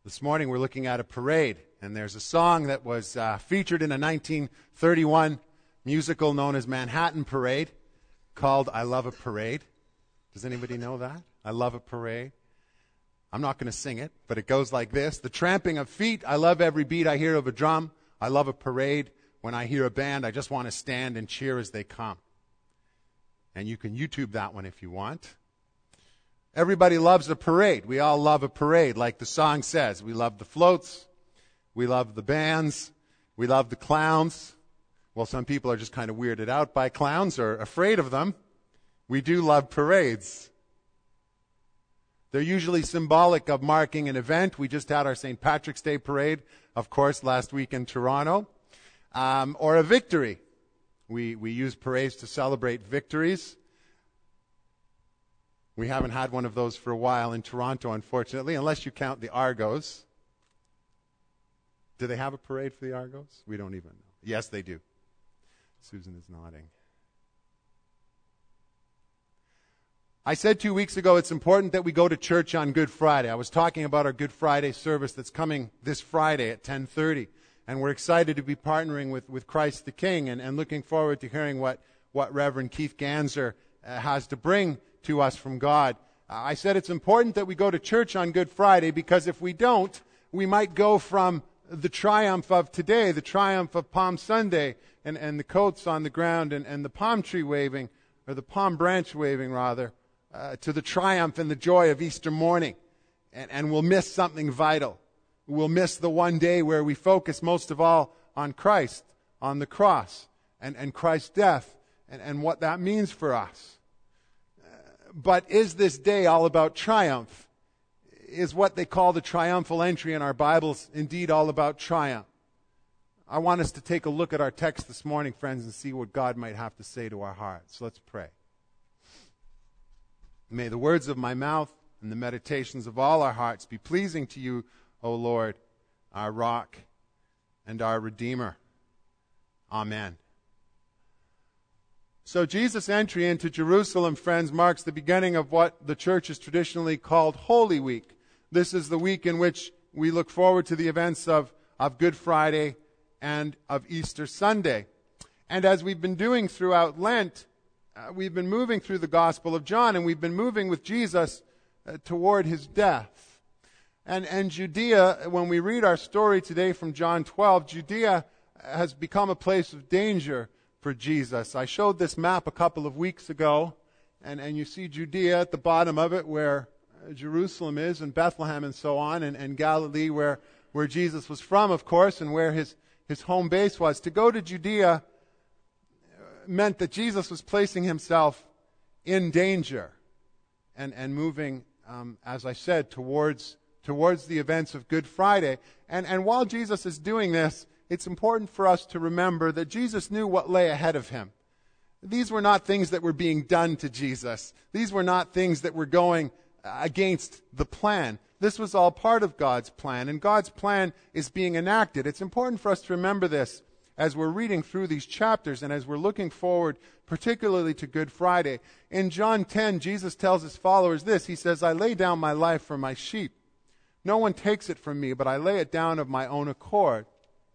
This morning we're looking at a parade, and there's a song that was featured in a 1931 musical known as Manhattan Parade called I Love a Parade. Does anybody know that? I love a parade. I'm not going to sing it, but it goes like this. The tramping of feet, I love every beat I hear of a drum. I love a parade. When I hear a band, I just want to stand and cheer as they come. And you can YouTube that one if you want. Everybody loves a parade. We all love a parade, like the song says. We love the floats. We love the bands. We love the clowns. Well, some people are just kind of weirded out by clowns or afraid of them. We do love parades. They're usually symbolic of marking an event. We just had our St. Patrick's Day parade, of course, last week in Toronto. Or a victory. We use parades to celebrate victories. We haven't had one of those for a while in Toronto, unfortunately, unless you count the Argos. Do they have a parade for the Argos? We don't even know. Yes, they do. Susan is nodding. I said 2 weeks ago it's important that we go to church on Good Friday. I was talking about our Good Friday service that's coming this Friday at 10:30. And we're excited to be partnering with Christ the King and looking forward to hearing what Reverend Keith Ganser has to bring to us from God. I said it's important that we go to church on Good Friday because if we don't, we might go from the triumph of today, the triumph of Palm Sunday, and the coats on the ground and the palm tree waving, or the palm branch waving rather, to the triumph and the joy of Easter morning. And we'll miss something vital. We'll miss the one day where we focus most of all on Christ, on the cross, and Christ's death, and what that means for us. But is this day all about triumph? Is what they call the triumphal entry in our Bibles indeed all about triumph? I want us to take a look at our text this morning, friends, and see what God might have to say to our hearts. Let's pray. May the words of my mouth and the meditations of all our hearts be pleasing to you, O Lord, our rock and our Redeemer. Amen. So Jesus' entry into Jerusalem, friends, marks the beginning of what the church has traditionally called Holy Week. This is the week in which we look forward to the events of Good Friday and of Easter Sunday. And as we've been doing throughout Lent, we've been moving through the Gospel of John, and we've been moving with Jesus toward his death. And Judea, when we read our story today from John 12, Judea has become a place of danger for Jesus. I showed this map a couple of weeks ago, and you see Judea at the bottom of it where Jerusalem is, and Bethlehem and so on, and Galilee where Jesus was from, of course, and where his home base was. To go to Judea meant that Jesus was placing himself in danger and moving, as I said, towards the events of Good Friday. And while Jesus is doing this, it's important for us to remember that Jesus knew what lay ahead of him. These were not things that were being done to Jesus. These were not things that were going against the plan. This was all part of God's plan, and God's plan is being enacted. It's important for us to remember this as we're reading through these chapters and as we're looking forward particularly to Good Friday. In John 10, Jesus tells his followers this. He says, I lay down my life for my sheep. No one takes it from me, but I lay it down of my own accord.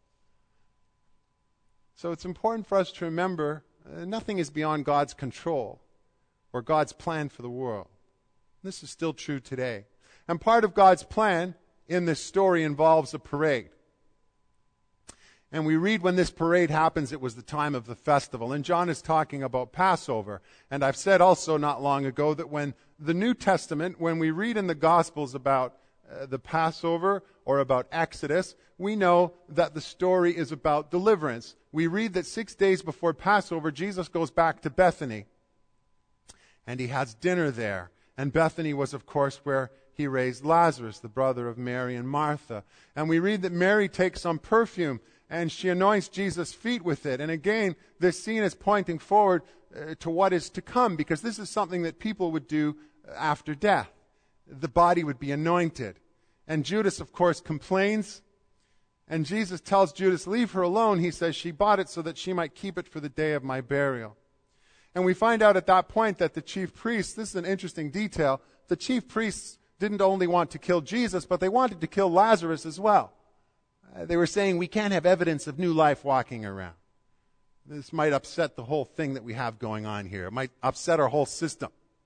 So it's important for us to remember nothing is beyond God's control or God's plan for the world. This is still true today. And part of God's plan in this story involves a parade. And we read when this parade happens, it was the time of the festival. And John is talking about Passover. And I've said also not long ago that when the New Testament, when we read in the Gospels about the Passover or about Exodus, we know that the story is about deliverance. We read that 6 days before Passover, Jesus goes back to Bethany. And he has dinner there. And Bethany was, of course, where he raised Lazarus, the brother of Mary and Martha. And we read that Mary takes some perfume and she anoints Jesus' feet with it. And again, this scene is pointing forward to what is to come, because this is something that people would do after death. The body would be anointed. And Judas, of course, complains. And Jesus tells Judas, leave her alone. He says, she bought it so that she might keep it for the day of my burial. And we find out at that point that the chief priests, this is an interesting detail, the chief priests didn't only want to kill Jesus, but they wanted to kill Lazarus as well. They were saying, we can't have evidence of new life walking around. This might upset the whole thing that we have going on here. It might upset our whole system.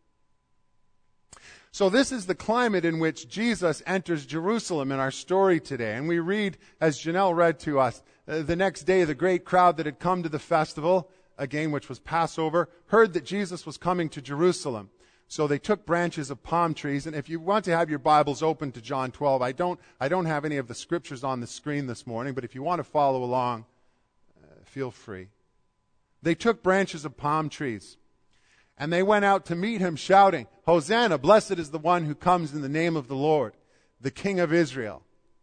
So this is the climate in which Jesus enters Jerusalem in our story today. And we read, as Janelle read to us, the next day the great crowd that had come to the festival, again which was Passover, heard that Jesus was coming to Jerusalem. So they took branches of palm trees. And if you want to have your Bibles open to John 12, I don't have any of the scriptures on the screen this morning, but if you want to follow along, feel free. They took branches of palm trees. And they went out to meet him, shouting, Hosanna, blessed is the one who comes in the name of the Lord, the King of Israel.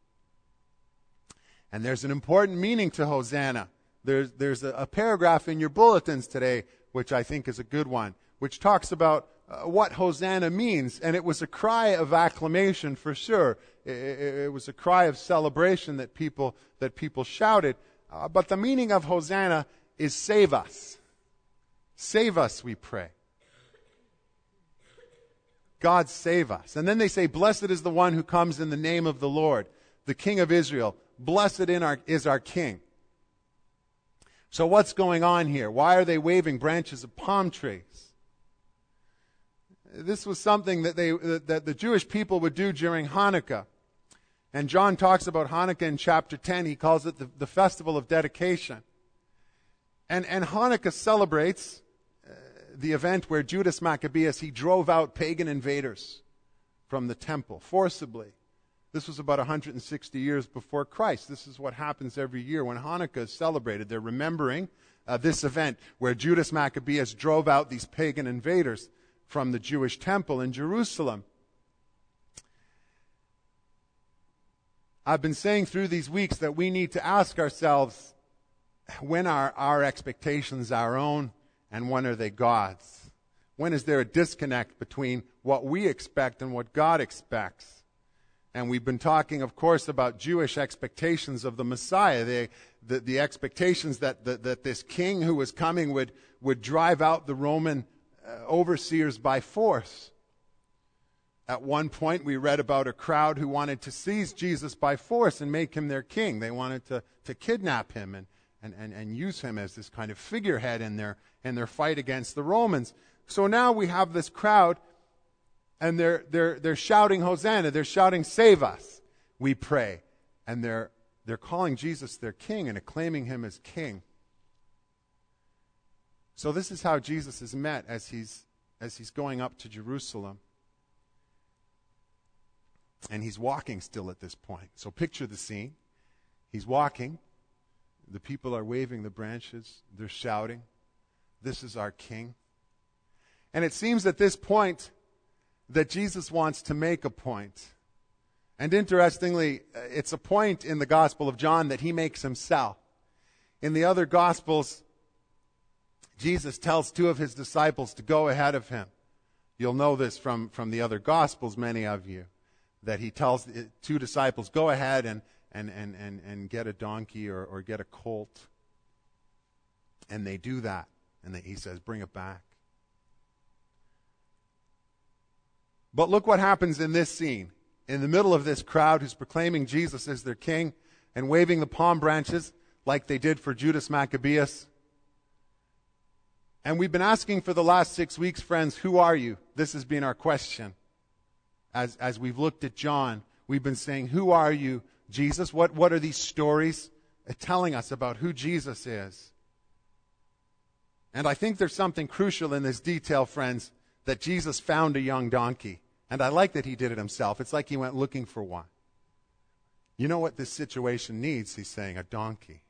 And there's an important meaning to Hosanna. There's a paragraph in your bulletins today, which I think is a good one, which talks about what Hosanna means. And it was a cry of acclamation for sure. It was a cry of celebration that people shouted. But the meaning of Hosanna is save us. Save us, we pray. God save us. And then they say, blessed is the one who comes in the name of the Lord, the King of Israel. Blessed is our King. So what's going on here? Why are they waving branches of palm trees? This was something that the Jewish people would do during Hanukkah. And John talks about Hanukkah in chapter 10. He calls it the festival of dedication. And Hanukkah celebrates the event where Judas Maccabeus, he drove out pagan invaders from the temple forcibly. This was about 160 years before Christ. This is what happens every year when Hanukkah is celebrated. They're remembering this event where Judas Maccabeus drove out these pagan invaders from the Jewish temple in Jerusalem. I've been saying through these weeks that we need to ask ourselves, when are our expectations our own and when are they God's? When is there a disconnect between what we expect and what God expects? And we've been talking, of course, about Jewish expectations of the Messiah. The expectations that this king who was coming would drive out the Roman overseers by force. At one point, we read about a crowd who wanted to seize Jesus by force and make him their king. They wanted to kidnap him and use him as this kind of figurehead in their fight against the Romans. So now we have this crowd, and they're shouting Hosanna. They're shouting, save us, we pray. And they're calling Jesus their king and acclaiming him as king. So this is how Jesus is met as he's going up to Jerusalem. And he's walking still at this point. So picture the scene. He's walking. The people are waving the branches. They're shouting, this is our king. And it seems at this point that Jesus wants to make a point. And interestingly, it's a point in the Gospel of John that he makes himself. In the other Gospels, Jesus tells two of his disciples to go ahead of him. You'll know this from the other Gospels, many of you, that he tells two disciples, go ahead and get a donkey or get a colt. And they do that. And he says, bring it back. But look what happens in this scene. In the middle of this crowd who's proclaiming Jesus as their king and waving the palm branches like they did for Judas Maccabeus. And we've been asking for the last 6 weeks, friends, who are you? This has been our question. As we've looked at John, we've been saying, who are you, Jesus? What are these stories telling us about who Jesus is? And I think there's something crucial in this detail, friends, that Jesus found a young donkey. And I like that he did it himself. It's like he went looking for one. You know what this situation needs, he's saying, a donkey.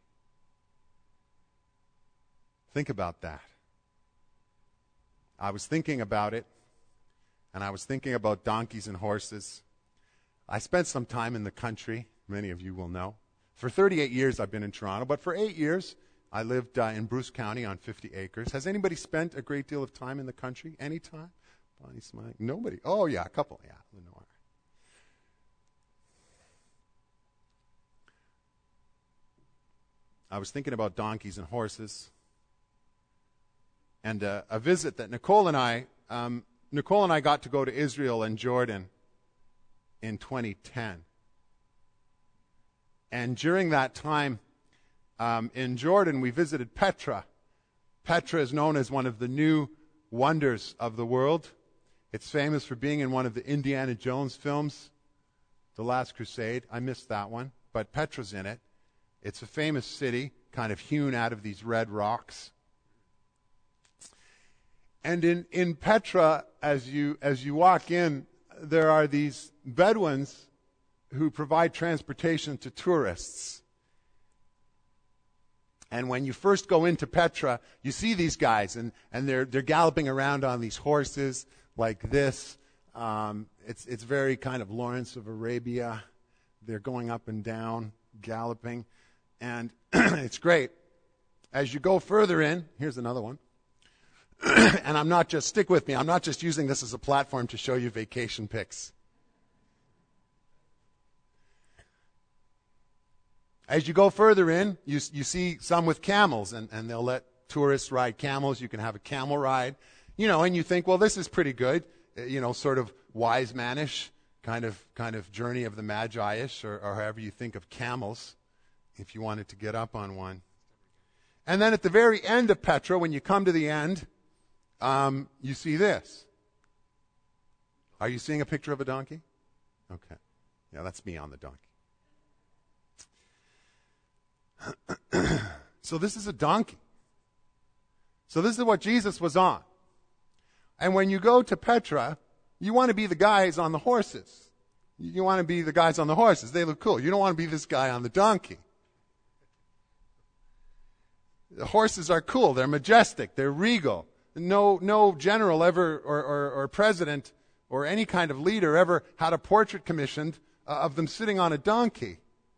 Think about that. I was thinking about it, and I was thinking about donkeys and horses. I spent some time in the country, many of you will know. For 38 years I've been in Toronto, but for 8 years I lived in Bruce County on 50 acres. Has anybody spent a great deal of time in the country? Any time? Bonnie smiling. Nobody. Oh, yeah, a couple. Yeah, Lenore. I was thinking about donkeys and horses. And a visit that Nicole and I got to go to Israel and Jordan in 2010. And during that time in Jordan, we visited Petra. Petra is known as one of the new wonders of the world. It's famous for being in one of the Indiana Jones films, The Last Crusade. I missed that one, but Petra's in it. It's a famous city, kind of hewn out of these red rocks. And in Petra, as you walk in, there are these Bedouins who provide transportation to tourists. And when you first go into Petra, you see these guys, and they're galloping around on these horses like this. It's very kind of Lawrence of Arabia. They're going up and down, galloping, and it's great. As you go further in, here's another one. And stick with me, I'm not just using this as a platform to show you vacation pics. As you go further in, you see some with camels, and they'll let tourists ride camels. You can have a camel ride, and you think, well, this is pretty good, sort of wise manish kind of journey of the Magi-ish, or however you think of camels, if you wanted to get up on one. And then at the very end of Petra, when you come to the end, you see this. Are you seeing a picture of a donkey? Okay. Yeah, that's me on the donkey. So this is a donkey. So this is what Jesus was on. And when you go to Petra, you want to be the guys on the horses. You want to be the guys on the horses. They look cool. You don't want to be this guy on the donkey. The horses are cool. They're majestic. They're regal. No general ever or president or any kind of leader ever had a portrait commissioned of them sitting on a donkey.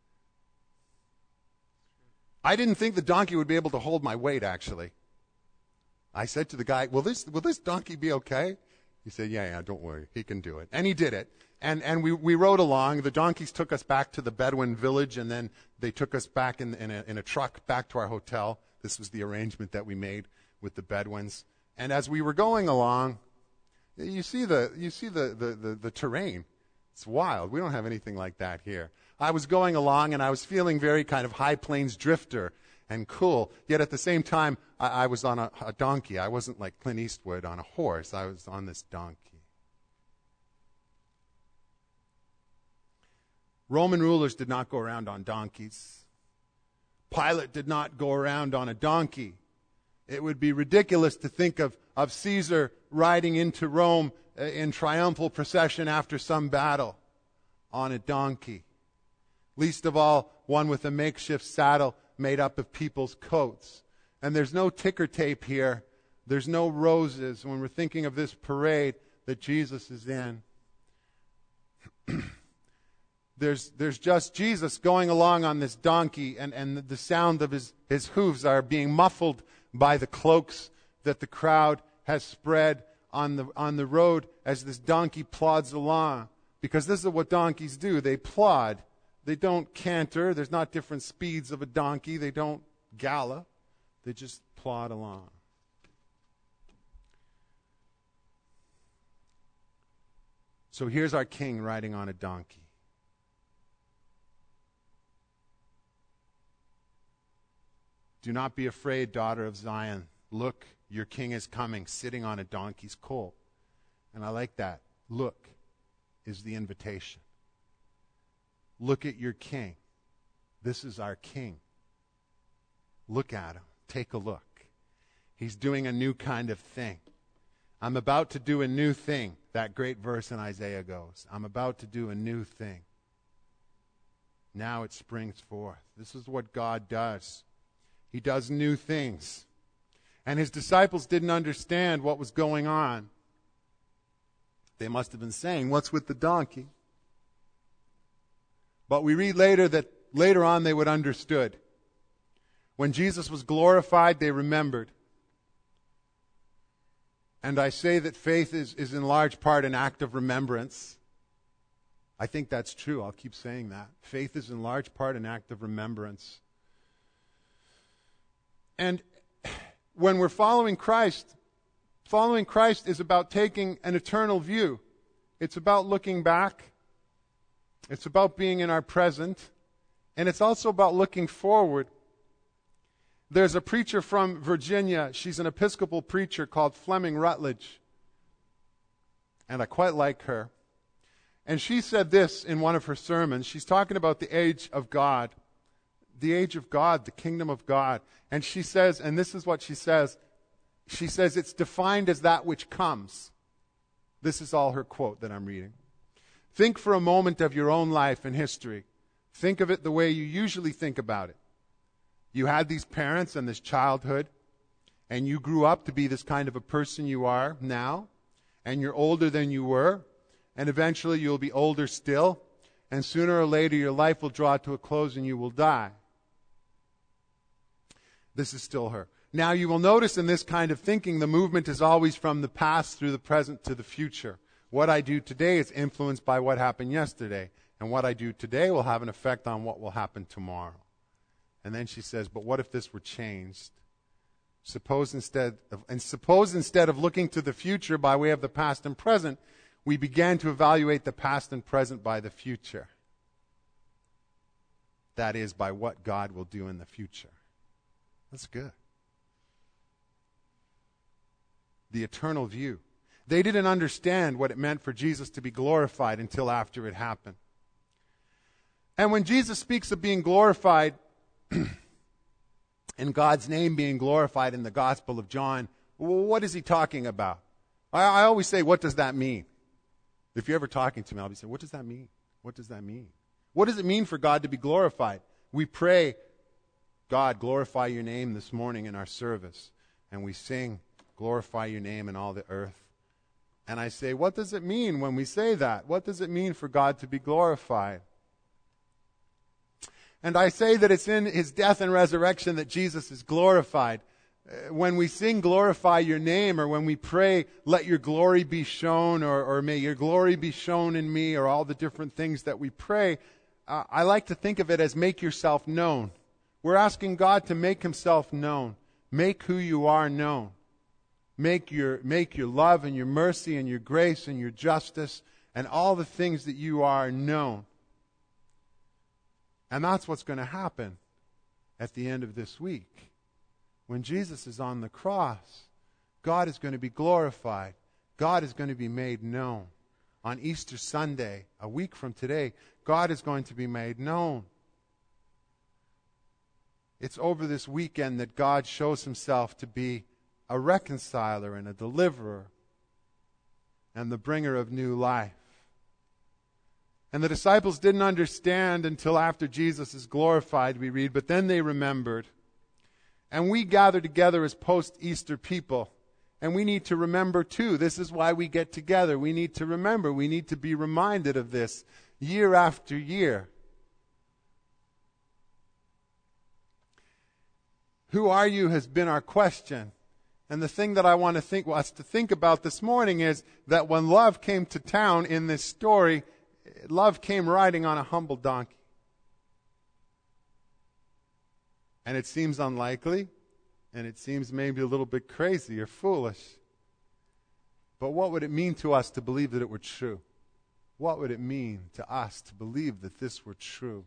I didn't think the donkey would be able to hold my weight, actually. I said to the guy, will this donkey be okay? He said, yeah, don't worry. He can do it. And he did it. And we rode along. The donkeys took us back to the Bedouin village, and then they took us back in a truck back to our hotel. This was the arrangement that we made with the Bedouins. And as we were going along, you see the terrain. It's wild. We don't have anything like that here. I was going along, and I was feeling very kind of high plains drifter and cool. Yet at the same time, I was on a donkey. I wasn't like Clint Eastwood on a horse. I was on this donkey. Roman rulers did not go around on donkeys. Pilate did not go around on a donkey. It would be ridiculous to think of Caesar riding into Rome in triumphal procession after some battle on a donkey. Least of all, one with a makeshift saddle made up of people's coats. And there's no ticker tape here. There's no roses when we're thinking of this parade that Jesus is in. There's just Jesus going along on this donkey, and the sound of his hooves are being muffled by the cloaks that the crowd has spread on the road as this donkey plods along. Because this is what donkeys do. They plod. They don't canter. There's not different speeds of a donkey. They don't gallop. They just plod along. So here's our king riding on a donkey. Do not be afraid, daughter of Zion. Look, your king is coming, sitting on a donkey's colt. And I like that. Look is the invitation. Look at your king. This is our king. Look at him. Take a look. He's doing a new kind of thing. I'm about to do a new thing. That great verse in Isaiah goes. I'm about to do a new thing. Now it springs forth. This is what God does. He does new things. And his disciples didn't understand what was going on. They must have been saying, what's with the donkey? But we read later that later on they would have understood. When Jesus was glorified, they remembered. And I say that faith is in large part an act of remembrance. I think that's true. I'll keep saying that. Faith is in large part an act of remembrance. And when we're following Christ is about taking an eternal view. It's about looking back It's about being in our present. And it's also about looking forward. There's a preacher from Virginia. She's an Episcopal preacher called Fleming Rutledge. And I quite like her. And she said this in one of her sermons. She's talking about the age of God. The age of God, the kingdom of God. And she says, and this is what she says, it's defined as that which comes. This is all her quote that I'm reading. Think for a moment of your own life and history. Think of it the way you usually think about it. You had these parents and this childhood, and you grew up to be this kind of a person you are now, and you're older than you were, and eventually you'll be older still, and sooner or later your life will draw to a close and you will die. This is still her. Now you will notice in this kind of thinking, the movement is always from the past through the present to the future. What I do today is influenced by what happened yesterday. And what I do today will have an effect on what will happen tomorrow. And then she says, but what if this were changed? Suppose instead of looking to the future by way of the past and present, we began to evaluate the past and present by the future. That is, by what God will do in the future. That's good. The eternal view. They didn't understand what it meant for Jesus to be glorified until after it happened. And when Jesus speaks of being glorified, and God's name being glorified in the Gospel of John, what is he talking about? I always say, what does that mean? If you're ever talking to me, I'll be saying, what does that mean? What does that mean? What does it mean for God to be glorified? We pray, God, glorify your name this morning in our service. And we sing, glorify your name in all the earth. And I say, what does it mean when we say that? What does it mean for God to be glorified? And I say that it's in his death and resurrection that Jesus is glorified. When we sing glorify your name, or when we pray let your glory be shown, or may your glory be shown in me, or all the different things that we pray, I like to think of it as make yourself known. We're asking God to make himself known. Make who you are known. Make your love and your mercy and your grace and your justice and all the things that you are known. And that's what's going to happen at the end of this week. When Jesus is on the cross, God is going to be glorified. God is going to be made known. On Easter Sunday, a week from today, God is going to be made known. It's over this weekend that God shows himself to be a reconciler and a deliverer and the bringer of new life. And the disciples didn't understand until after Jesus is glorified, we read, but then they remembered. And we gather together as post-Easter people, and we need to remember too. This is why we get together. We need to remember. We need to be reminded of this year after year. Who are you has been our question. And the thing that I want us to think about this morning is that when love came to town in this story, love came riding on a humble donkey. And it seems unlikely, and it seems maybe a little bit crazy or foolish. But what would it mean to us to believe that it were true? What would it mean to us to believe that this were true?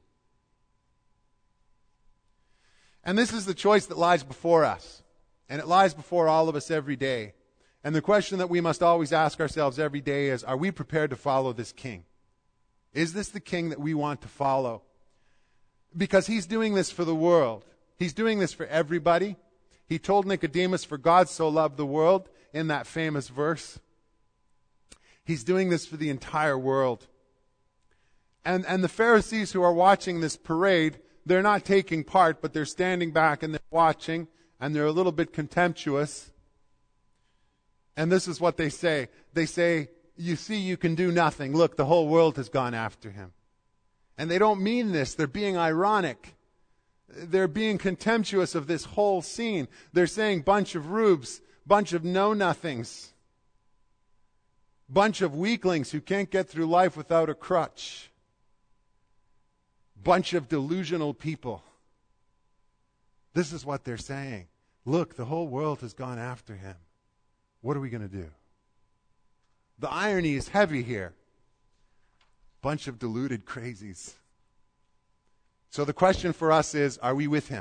And this is the choice that lies before us. And it lies before all of us every day. And the question that we must always ask ourselves every day is, are we prepared to follow this king? Is this the king that we want to follow? Because he's doing this for the world. He's doing this for everybody. He told Nicodemus, for God so loved the world, in that famous verse. He's doing this for the entire world. And the Pharisees who are watching this parade, they're not taking part, but they're standing back and they're watching, and they're a little bit contemptuous. And this is what they say. They say, you see, you can do nothing. Look, the whole world has gone after him. And they don't mean this. They're being ironic. They're being contemptuous of this whole scene. They're saying bunch of rubes, bunch of know-nothings, bunch of weaklings who can't get through life without a crutch, bunch of delusional people. This is what they're saying. Look, the whole world has gone after him. What are we going to do? The irony is heavy here. bunch of deluded crazies. So the question for us is, are we with him?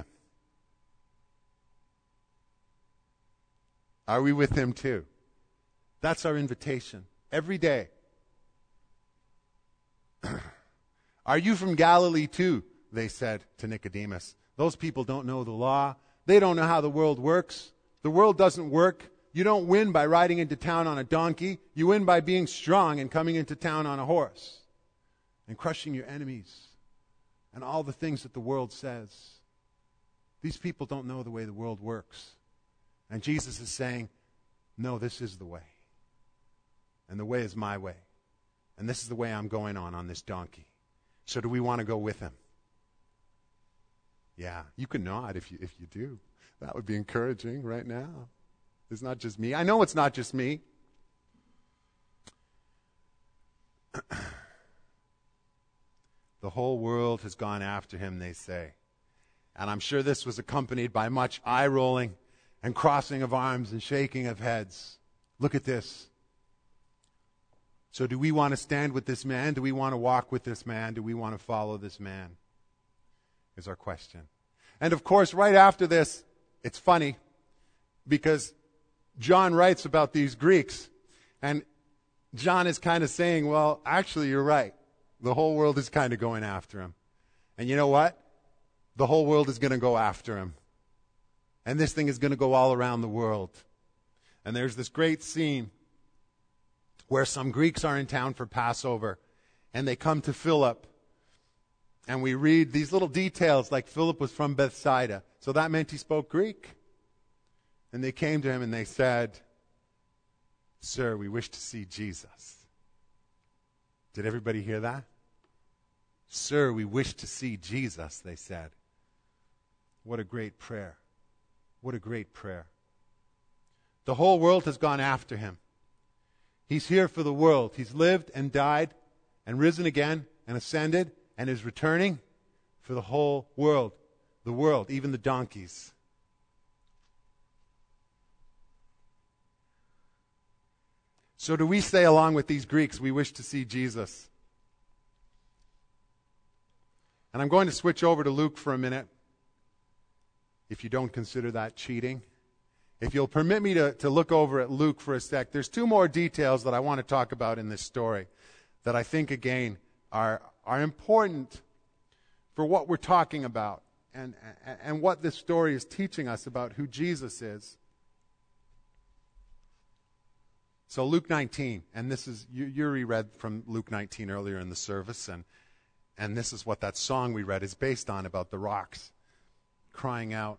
Are we with him too? That's our invitation every day. Are you from Galilee too? They said to Nicodemus. Those people don't know the law. They don't know how the world works. The world doesn't work. You don't win by riding into town on a donkey. You win by being strong and coming into town on a horse and crushing your enemies and all the things that the world says. These people don't know the way the world works. And Jesus is saying, no, this is the way. And the way is my way. And this is the way I'm going on this donkey. So do we want to go with him? Yeah, you can nod if you do. That would be encouraging right now. It's not just me. I know it's not just me. The whole world has gone after him, they say. And I'm sure this was accompanied by much eye-rolling and crossing of arms and shaking of heads. Look at this. So do we want to stand with this man? Do we want to walk with this man? Do we want to follow this man? Is our question. And of course, right after this, it's funny because John writes about these Greeks, and John is kind of saying, well, actually, you're right. The whole world is kind of going after him. And you know what? The whole world is going to go after him. And this thing is going to go all around the world. And there's this great scene where some Greeks are in town for Passover, and they come to Philip. And we read these little details like Philip was from Bethsaida. So that meant he spoke Greek. And they came to him and they said, Sir, we wish to see Jesus. Did everybody hear that? Sir, we wish to see Jesus, they said. What a great prayer. What a great prayer. The whole world has gone after him. He's here for the world. He's lived and died and risen again and ascended and is returning for the whole world. The world, even the donkeys. So do we say along with these Greeks, we wish to see Jesus? And I'm going to switch over to Luke for a minute, if you don't consider that cheating. If you'll permit me to look over at Luke for a sec, there's two more details that I want to talk about in this story that I think, again, are important for what we're talking about and what this story is teaching us about who Jesus is. So Luke 19, and this is, Yuri read from Luke 19 earlier in the service, and this is what that song we read is based on, about the rocks crying out.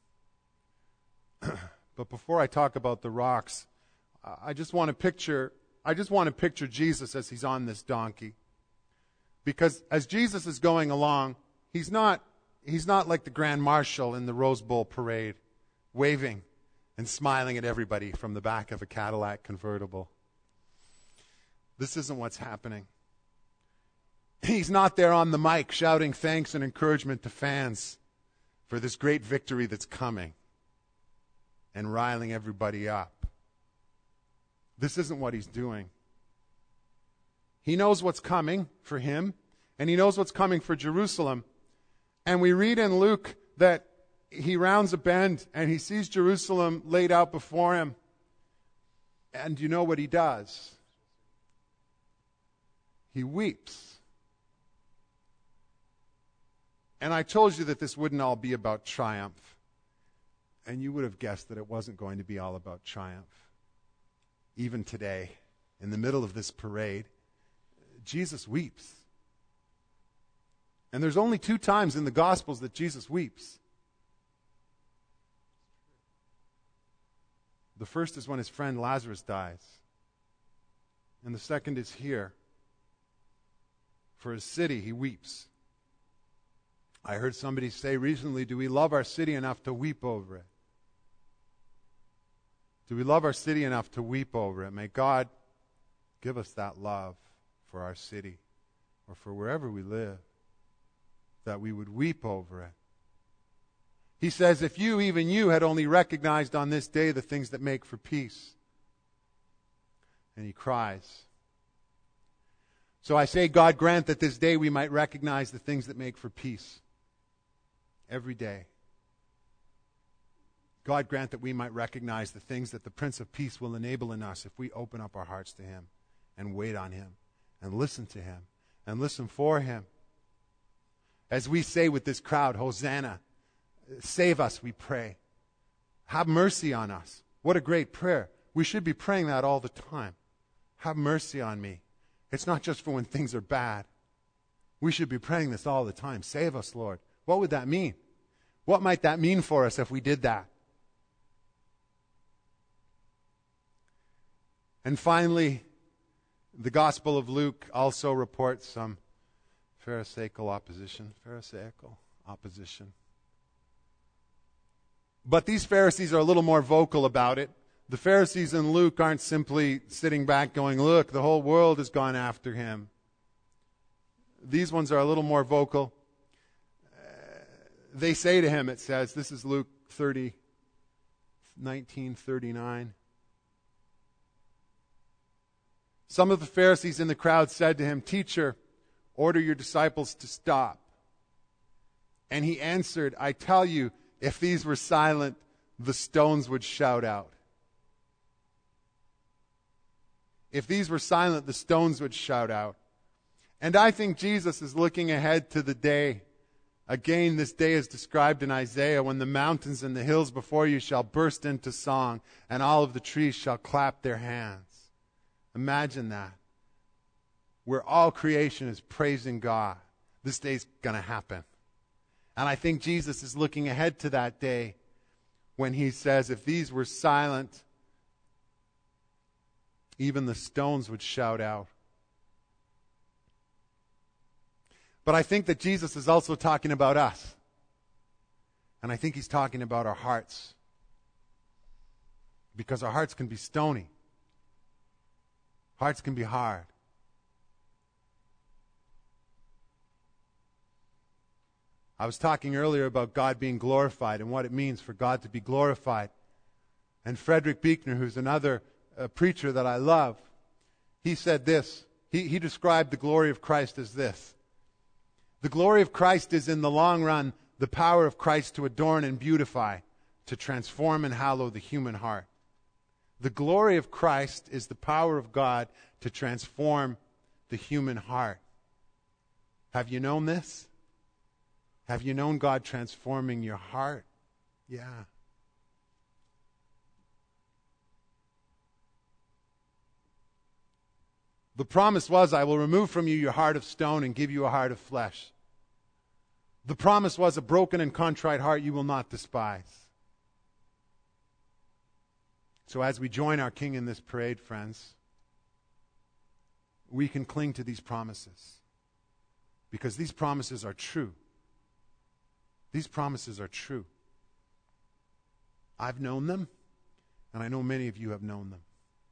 But before I talk about the rocks, I just want to picture Jesus as he's on this donkey. Because as Jesus is going along, he's not like the Grand Marshal in the Rose Bowl parade, waving and smiling at everybody from the back of a Cadillac convertible. This isn't what's happening. He's not there on the mic shouting thanks and encouragement to fans for this great victory that's coming and riling everybody up. This isn't what he's doing. He knows what's coming for him, and he knows what's coming for Jerusalem. And we read in Luke that he rounds a bend and he sees Jerusalem laid out before him. And you know what he does? He weeps. And I told you that this wouldn't all be about triumph. And you would have guessed that it wasn't going to be all about triumph. Even today, in the middle of this parade, Jesus weeps. And there's only 2 times in the Gospels that Jesus weeps. The first is when his friend Lazarus dies. And the second is here. For his city, he weeps. I heard somebody say recently, do we love our city enough to weep over it? Do we love our city enough to weep over it? May God give us that love for our city or for wherever we live, that we would weep over it. He says, if you, even you, had only recognized on this day the things that make for peace. And he cries. So I say, God grant that this day we might recognize the things that make for peace. Every day. God grant that we might recognize the things that the Prince of Peace will enable in us if we open up our hearts to Him and wait on Him and listen to Him and listen for Him. As we say with this crowd, Hosanna, save us, we pray. Have mercy on us. What a great prayer. We should be praying that all the time. Have mercy on me. It's not just for when things are bad. We should be praying this all the time. Save us, Lord. What would that mean? What might that mean for us if we did that? And finally, the Gospel of Luke also reports some Pharisaical opposition. But these Pharisees are a little more vocal about it. The Pharisees in Luke aren't simply sitting back going, look, the whole world has gone after him. These ones are a little more vocal. They say to him, it says, this is Luke 19:39. Some of the Pharisees in the crowd said to him, Teacher, order your disciples to stop. And he answered, I tell you, if these were silent, the stones would shout out. If these were silent, the stones would shout out. And I think Jesus is looking ahead to the day. Again, this day is described in Isaiah, when the mountains and the hills before you shall burst into song, and all of the trees shall clap their hands. Imagine that. Where all creation is praising God. This day's going to happen. And I think Jesus is looking ahead to that day when he says, if these were silent, even the stones would shout out. But I think that Jesus is also talking about us. And I think he's talking about our hearts. Because our hearts can be stony. Hearts can be hard. I was talking earlier about God being glorified and what it means for God to be glorified. And Frederick Buechner, who's another preacher that I love, he said this. He described the glory of Christ as this. The glory of Christ is, in the long run, the power of Christ to adorn and beautify, to transform and hallow the human heart. The glory of Christ is the power of God to transform the human heart. Have you known this? Have you known God transforming your heart? Yeah. The promise was, I will remove from you your heart of stone and give you a heart of flesh. The promise was, a broken and contrite heart you will not despise. So as we join our King in this parade, friends, we can cling to these promises. Because these promises are true. These promises are true. I've known them, and I know many of you have known them.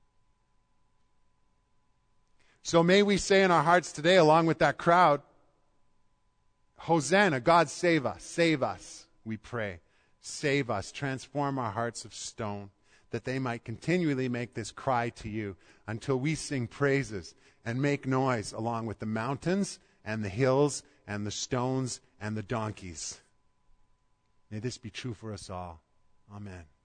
So may we say in our hearts today, along with that crowd, Hosanna, God save us, we pray. Save us, transform our hearts of stone, that they might continually make this cry to you until we sing praises and make noise along with the mountains and the hills and the stones and the donkeys. May this be true for us all. Amen.